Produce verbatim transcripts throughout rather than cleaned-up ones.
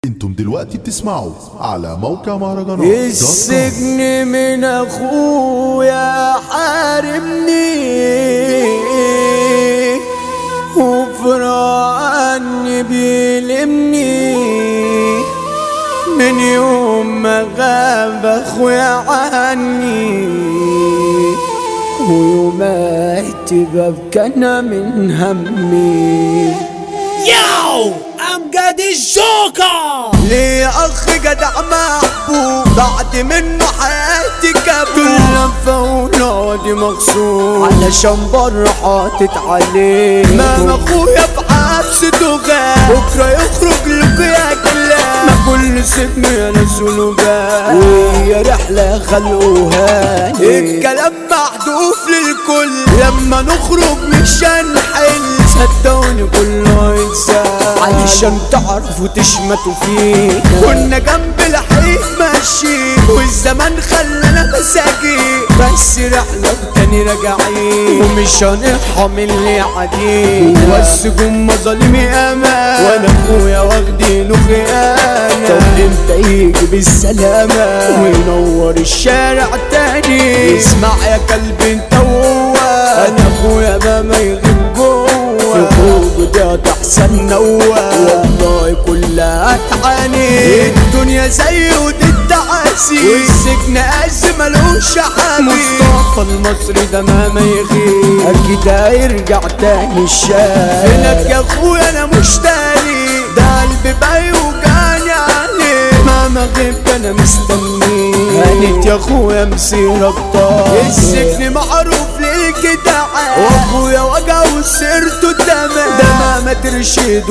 انتم دلوقتي بتسمعوا على موقع مهرجانات. السجن من اخويا حارمني وفرقني بيلمني من يوم ما غاب اخويا عني، ويومات ببكى انا من همي. ياو امجد الجوكر ليه اخ جدع محبوب بعد منه حياتي كابوس، لفة ونادي مخصوص علشان بره حاطط عليه. ماما اخويا في حبسته غاب، بكره يخرج لكوا يا كلاب، ما كل سجن ينزل وجاب، وهي رحلة خلقوها لي. الكلام محذوف للكل، لما نخرج مش هنحل، صدقوني كله يتسال علشان تعرفوا تشمتوا فيه. كنا جنب الحيط ماشيين والزمان خلانا مساكين، بس رحلة تاني راجعين ومش هنرحم اللي عادين. والسجون مظالمي امان وانا اخويا واخدينه خيانة. طب امتى يجي بالسلامة وينور الشارع تاني؟ اسمع يا كلب انت وهو، انا اخويا ماما يغيب جوه، في خروجه ده تحسن نواه، والله كلها تعاني. الدنيا زي ودي التعاسي، والسجن قاسي ملوش حامي. مصطفى المصري ده مهما يغيب اكيد هيرجع تاني الشارع. فينك يا اخويا انا مشتاق، ده قلبي بيوجعني عليه، مهما غبت انا مستنيه. هانت يا اخويا مسيرك طال، السجن معروف للجدعان، واخويا وجعه سيرته تمام، ده مهما ترشد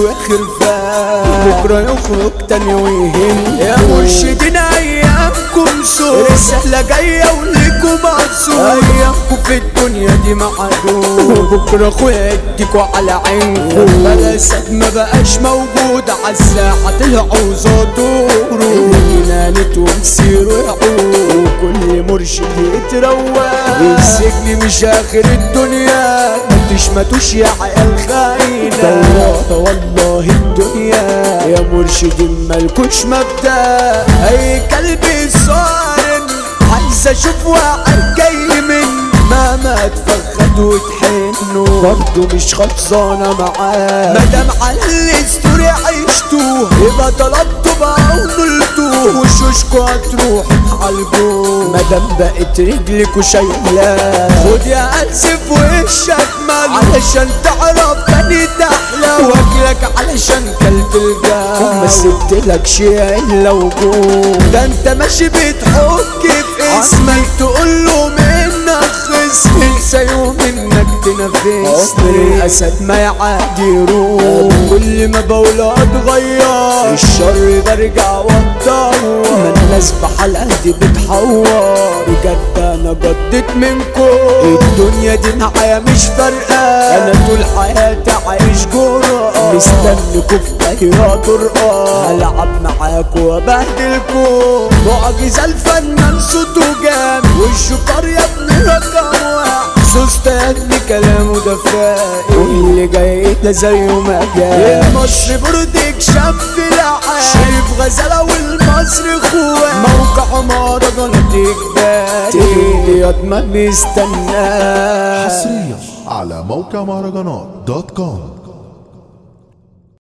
وخرفان، بكره يخرج تاني ويهم. يا مرشدين ايامكم سوء، رسالة جاية وليكم مقصود، ايامكم في الدنيا دي معدود، بكره اخويا يديكوا على عينكم. بلاسات ما بقاش موجود عالساحة، طلعوا زادوا جنانت ومسيروا يعود، وكل مرشد يتروق. السجن مش اخر الدنيا، ما تشمتوش يا عيال خاينة، والله والله الدنيا يا مرشد مالكوش مبدأ. اي كلب صارم عايز اشوف واحد جاي من مهما اتفخد وتحنوا، برضه مش خلصانة معاه. مادام على الستوري عيشتوه يبقى طلبتوا بقى ونلتوه، وشوشكوا هتروح تعالجوه، مادام بقت رجلكوا شايلاه. خد يا اسف وشك مال علشان تعرف تاني تحلى، واكلك علشان كلت الجاه، وما سبتلك شي الا وجود. ده انت ماشي بتحك في اسمك تقوله منك خس، انسى يوم انك تنفس. عمر الاسد ما يعادي يروح، كل ما بقول اتغير الشر برجع واتطور، ما الناس بحالها دي بتحور. بجد انا جدت منكم، الدنيا دي معايا مش فارقه، انا طول حياتي عايش جرأة، مستنيكوا في اي طرقه، هلعب معاكوا وابهدلكوا. معجزة الفنان صوته جامد، والشطار يا ابني رقم واحد، سوست يا ابني كلامه ده فاقي، واللي جاي ده زيه ما جاي. المصري برودكشن في العالم، شريف غزالة والمصري اخوات، موقع مهرجانات اجباري، تهديات ما بيستناش. حصريا على موقع مهرجانات دوت كوم.